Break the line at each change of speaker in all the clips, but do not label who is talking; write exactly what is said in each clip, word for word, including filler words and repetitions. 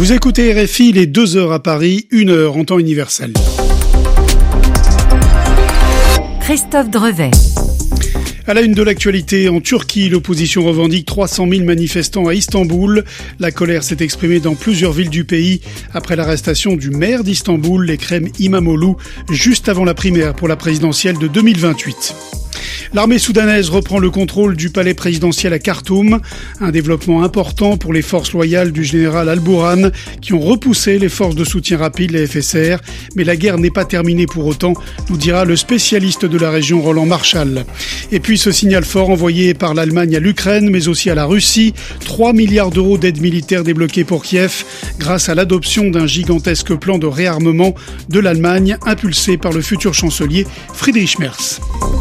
Vous écoutez R F I, les deux heures à Paris, une heure en temps universel.
Christophe Drevet.
À la une de l'actualité, en Turquie, l'opposition revendique trois cent mille manifestants à Istanbul. La colère s'est exprimée dans plusieurs villes du pays après l'arrestation du maire d'Istanbul, Ekrem İmamoğlu, juste avant la primaire pour la présidentielle de deux mille vingt-huit. L'armée soudanaise reprend le contrôle du palais présidentiel à Khartoum, un développement important pour les forces loyales du général Al-Bourhan qui ont repoussé les forces de soutien rapide, les F S R. Mais la guerre n'est pas terminée pour autant, nous dira le spécialiste de la région Roland Marchal. Et puis ce signal fort envoyé par l'Allemagne à l'Ukraine, mais aussi à la Russie, trois milliards d'euros d'aide militaire débloqués pour Kiev grâce à l'adoption d'un gigantesque plan de réarmement de l'Allemagne impulsé par le futur chancelier Friedrich Merz.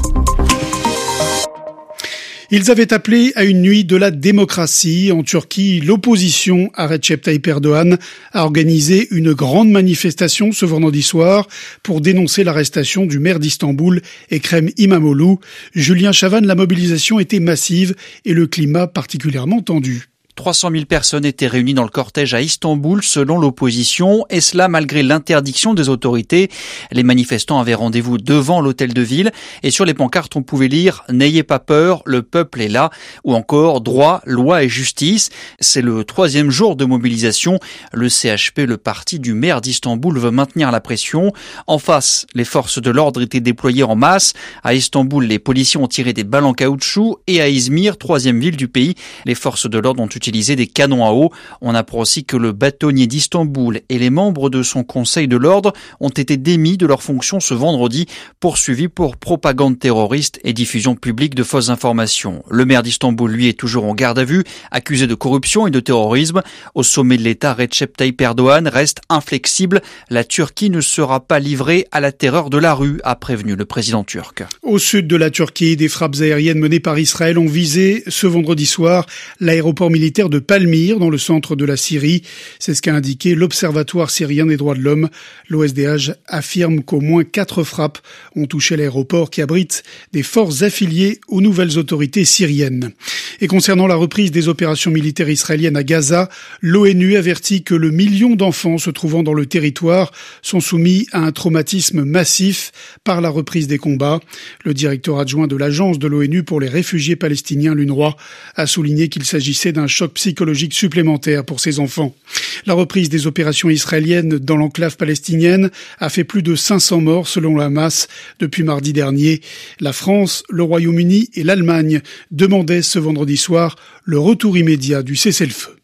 Ils avaient appelé à une nuit de la démocratie. En Turquie, l'opposition à Recep Tayyip Erdogan a organisé une grande manifestation ce vendredi soir pour dénoncer l'arrestation du maire d'Istanbul, Ekrem İmamoğlu. Julien Chavannes, la mobilisation était massive et le climat particulièrement tendu.
trois cent mille personnes étaient réunies dans le cortège à Istanbul selon l'opposition, et cela malgré l'interdiction des autorités. Les manifestants avaient rendez-vous devant l'hôtel de ville et sur les pancartes on pouvait lire « N'ayez pas peur, le peuple est là » ou encore « Droit, loi et justice ». C'est le troisième jour de mobilisation. Le C H P, le parti du maire d'Istanbul, veut maintenir la pression. En face, les forces de l'ordre étaient déployées en masse. À Istanbul, les policiers ont tiré des balles en caoutchouc et à Izmir, troisième ville du pays, les forces de l'ordre ont utilisé des canons à eau. On apprend aussi que le bâtonnier d'Istanbul et les membres de son conseil de l'ordre ont été démis de leurs fonctions ce vendredi, poursuivis pour propagande terroriste et diffusion publique de fausses informations. Le maire d'Istanbul, lui, est toujours en garde à vue, accusé de corruption et de terrorisme. Au sommet de l'État, Recep Tayyip Erdogan reste inflexible. La Turquie ne sera pas livrée à la terreur de la rue, a prévenu le président turc.
Au sud de la Turquie, des frappes aériennes menées par Israël ont visé ce vendredi soir l'aéroport militaire de Palmyre, dans le centre de la Syrie. C'est ce qu'a indiqué l'Observatoire syrien des droits de l'homme. L'O S D H affirme qu'au moins quatre frappes ont touché l'aéroport qui abrite des forces affiliées aux nouvelles autorités syriennes. Et concernant la reprise des opérations militaires israéliennes à Gaza, l'ONU avertit que le million d'enfants se trouvant dans le territoire sont soumis à un traumatisme massif par la reprise des combats. Le directeur adjoint de l'Agence de l'ONU pour les réfugiés palestiniens, l'UNRWA, a souligné qu'il s'agissait d'un choc psychologique supplémentaire pour ces enfants. La reprise des opérations israéliennes dans l'enclave palestinienne a fait plus de cinq cents morts selon le Hamas depuis mardi dernier. La France, le Royaume-Uni et l'Allemagne demandaient ce vendredi soir le retour immédiat du cessez-le-feu.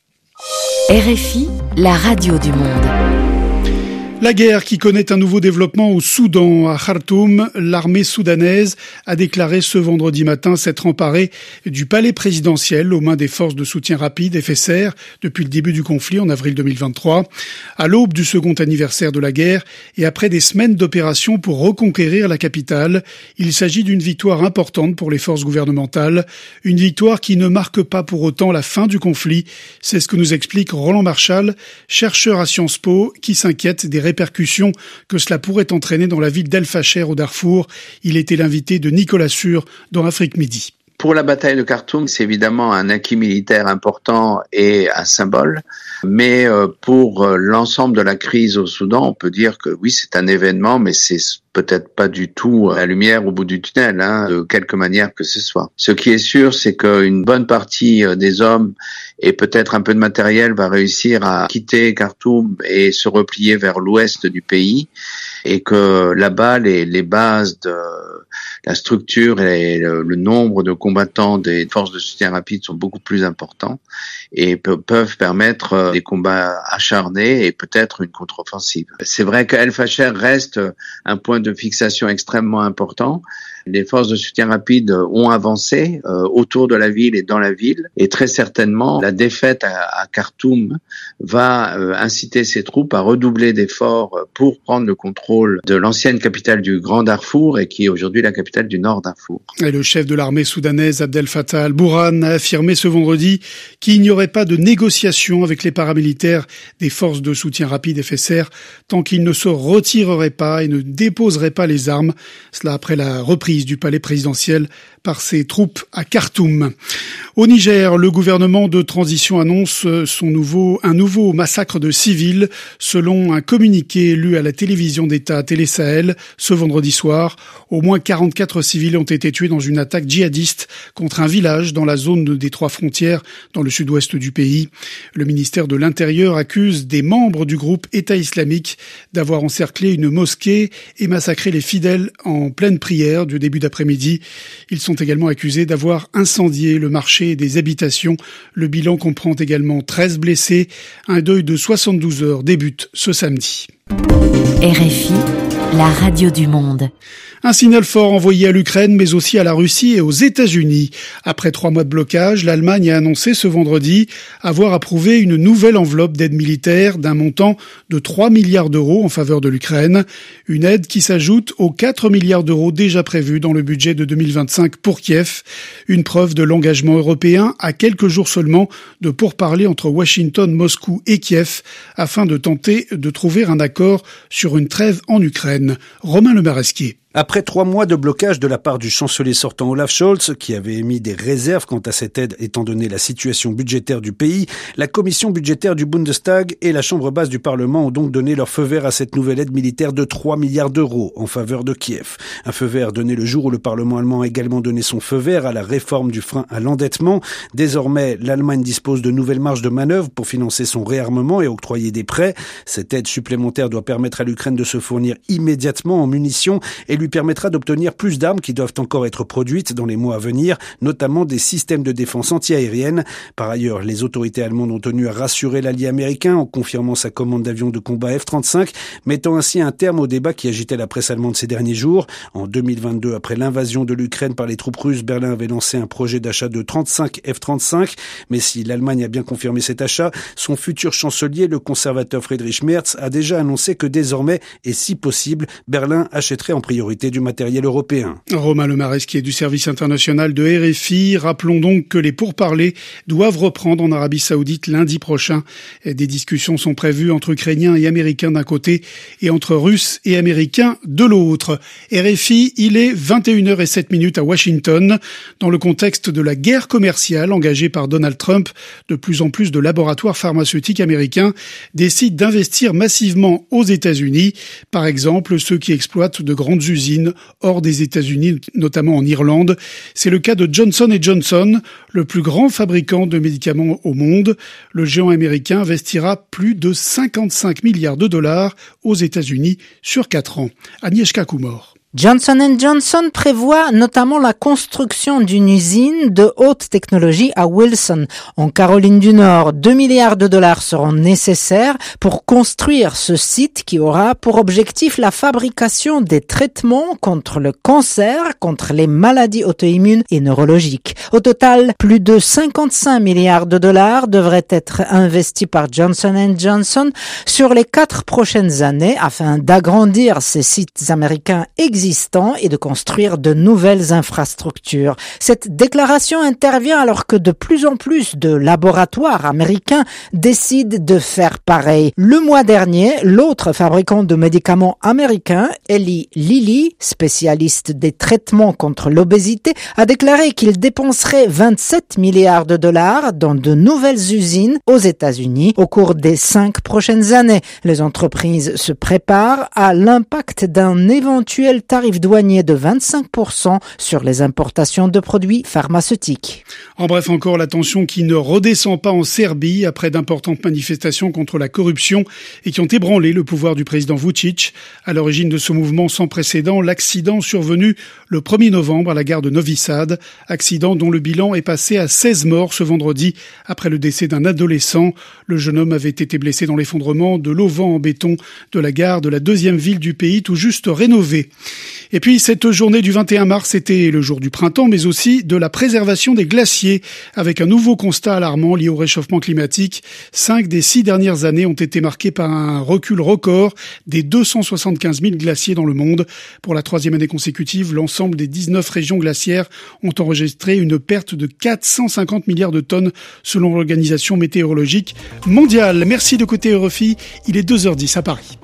R F I, la radio du monde.
La guerre qui connaît un nouveau développement au Soudan, à Khartoum, l'armée soudanaise a déclaré ce vendredi matin s'être emparée du palais présidentiel aux mains des forces de soutien rapide F S R depuis le début du conflit en avril deux mille vingt-trois. À l'aube du second anniversaire de la guerre et après des semaines d'opérations pour reconquérir la capitale, il s'agit d'une victoire importante pour les forces gouvernementales, une victoire qui ne marque pas pour autant la fin du conflit. C'est ce que nous explique Roland Marchal, chercheur à Sciences Po, qui s'inquiète des répercussions que cela pourrait entraîner dans la ville d'El Fasher au Darfour. Il était l'invité de Nicolas Sûr dans Afrique Midi.
Pour la bataille de Khartoum, c'est évidemment un acquis militaire important et un symbole. Mais pour l'ensemble de la crise au Soudan, on peut dire que oui, c'est un événement, mais c'est peut-être pas du tout la lumière au bout du tunnel, hein, de quelque manière que ce soit. Ce qui est sûr, c'est qu'une bonne partie des hommes et peut-être un peu de matériel va réussir à quitter Khartoum et se replier vers l'ouest du pays, et que là-bas, les, les bases de la structure et le, le nombre de combattants des forces de soutien rapide sont beaucoup plus importants et pe- peuvent permettre des combats acharnés et peut-être une contre-offensive. C'est vrai qu'El Fasher reste un point de fixation extrêmement important. Les forces de soutien rapide ont avancé euh, autour de la ville et dans la ville, et très certainement la défaite à, à Khartoum va euh, inciter ces troupes à redoubler d'efforts pour prendre le contrôle de l'ancienne capitale du Grand Darfour et qui est aujourd'hui la capitale du Nord Darfour.
Et le chef de l'armée soudanaise Abdel Fattah al-Bourhan a affirmé ce vendredi qu'il n'y aurait pas de négociation avec les paramilitaires des forces de soutien rapide F S R tant qu'ils ne se retireraient pas et ne déposeraient pas les armes. Cela après la reprise prise du palais présidentiel par ses troupes à Khartoum. Au Niger, le gouvernement de transition annonce son nouveau, un nouveau massacre de civils. Selon un communiqué lu à la télévision d'État Télé Sahel ce vendredi soir, au moins quarante-quatre civils ont été tués dans une attaque djihadiste contre un village dans la zone des trois frontières dans le sud-ouest du pays. Le ministère de l'Intérieur accuse des membres du groupe État islamique d'avoir encerclé une mosquée et massacré les fidèles en pleine prière du début d'après-midi. Ils sont également accusés d'avoir incendié le marché et des habitations. Le bilan comprend également treize blessés. Un deuil de soixante-douze heures débute ce samedi.
R F I, la radio du monde.
Un signal fort envoyé à l'Ukraine, mais aussi à la Russie et aux États-Unis. Après trois mois de blocage, l'Allemagne a annoncé ce vendredi avoir approuvé une nouvelle enveloppe d'aide militaire d'un montant de trois milliards d'euros en faveur de l'Ukraine. Une aide qui s'ajoute aux quatre milliards d'euros déjà prévus dans le budget de deux mille vingt-cinq pour Kiev. Une preuve de l'engagement européen à quelques jours seulement de pourparlers entre Washington, Moscou et Kiev afin de tenter de trouver un accord sur une trêve en Ukraine. Romain Lemaresquier.
Après trois mois de blocage de la part du chancelier sortant Olaf Scholz, qui avait émis des réserves quant à cette aide étant donné la situation budgétaire du pays, la commission budgétaire du Bundestag et la chambre basse du Parlement ont donc donné leur feu vert à cette nouvelle aide militaire de trois milliards d'euros en faveur de Kiev. Un feu vert donné le jour où le Parlement allemand a également donné son feu vert à la réforme du frein à l'endettement. Désormais, l'Allemagne dispose de nouvelles marges de manœuvre pour financer son réarmement et octroyer des prêts. Cette aide supplémentaire doit permettre à l'Ukraine de se fournir immédiatement en munitions et lui permettra d'obtenir plus d'armes qui doivent encore être produites dans les mois à venir, notamment des systèmes de défense anti-aérienne. Par ailleurs, les autorités allemandes ont tenu à rassurer l'allié américain en confirmant sa commande d'avions de combat F trente-cinq, mettant ainsi un terme au débat qui agitait la presse allemande ces derniers jours. En deux mille vingt-deux, après l'invasion de l'Ukraine par les troupes russes, Berlin avait lancé un projet d'achat de trente-cinq F trente-cinq. Mais si l'Allemagne a bien confirmé cet achat, son futur chancelier, le conservateur Friedrich Merz, a déjà annoncé que désormais, et si possible, Berlin achèterait en priorité du matériel européen.
Romain Lemaresquier, qui est du service international de R F I. Rappelons donc que les pourparlers doivent reprendre en Arabie Saoudite lundi prochain. Des discussions sont prévues entre Ukrainiens et Américains d'un côté et entre Russes et Américains de l'autre. R F I, il est vingt et une heures zéro sept à Washington. Dans le contexte de la guerre commerciale engagée par Donald Trump, de plus en plus de laboratoires pharmaceutiques américains décident d'investir massivement aux États-Unis. Par exemple, ceux qui exploitent de grandes usines hors des États-Unis, notamment en Irlande. C'est le cas de Johnson and Johnson, le plus grand fabricant de médicaments au monde. Le géant américain investira plus de cinquante-cinq milliards de dollars aux États-Unis sur quatre ans. Agnieszka Kumor.
Johnson and Johnson prévoit notamment la construction d'une usine de haute technologie à Wilson, en Caroline du Nord. Deux milliards de dollars seront nécessaires pour construire ce site qui aura pour objectif la fabrication des traitements contre le cancer, contre les maladies auto-immunes et neurologiques. Au total, plus de cinquante-cinq milliards de dollars devraient être investis par Johnson and Johnson sur les quatre prochaines années afin d'agrandir ces sites américains existants et de construire de nouvelles infrastructures. Cette déclaration intervient alors que de plus en plus de laboratoires américains décident de faire pareil. Le mois dernier, l'autre fabricant de médicaments américain, Eli Lilly, spécialiste des traitements contre l'obésité, a déclaré qu'il dépenserait vingt-sept milliards de dollars dans de nouvelles usines aux États-Unis au cours des cinq prochaines années. Les entreprises se préparent à l'impact d'un éventuel tarif douanier de vingt-cinq pour cent sur les importations de produits pharmaceutiques.
En bref, encore la tension qui ne redescend pas en Serbie après d'importantes manifestations contre la corruption et qui ont ébranlé le pouvoir du président Vučić. À l'origine de ce mouvement sans précédent, l'accident survenu le premier novembre à la gare de Novi Sad, accident dont le bilan est passé à seize morts ce vendredi après le décès d'un adolescent. Le jeune homme avait été blessé dans l'effondrement de l'auvent en béton de la gare de la deuxième ville du pays tout juste rénovée. Et puis cette journée du vingt et un mars était le jour du printemps, mais aussi de la préservation des glaciers, avec un nouveau constat alarmant lié au réchauffement climatique. Cinq des six dernières années ont été marquées par un recul record des deux cent soixante-quinze mille glaciers dans le monde. Pour la troisième année consécutive, l'ensemble des dix-neuf régions glaciaires ont enregistré une perte de quatre cent cinquante milliards de tonnes selon l'Organisation météorologique mondiale. Merci d'écouter R F I, il est deux heures dix à Paris.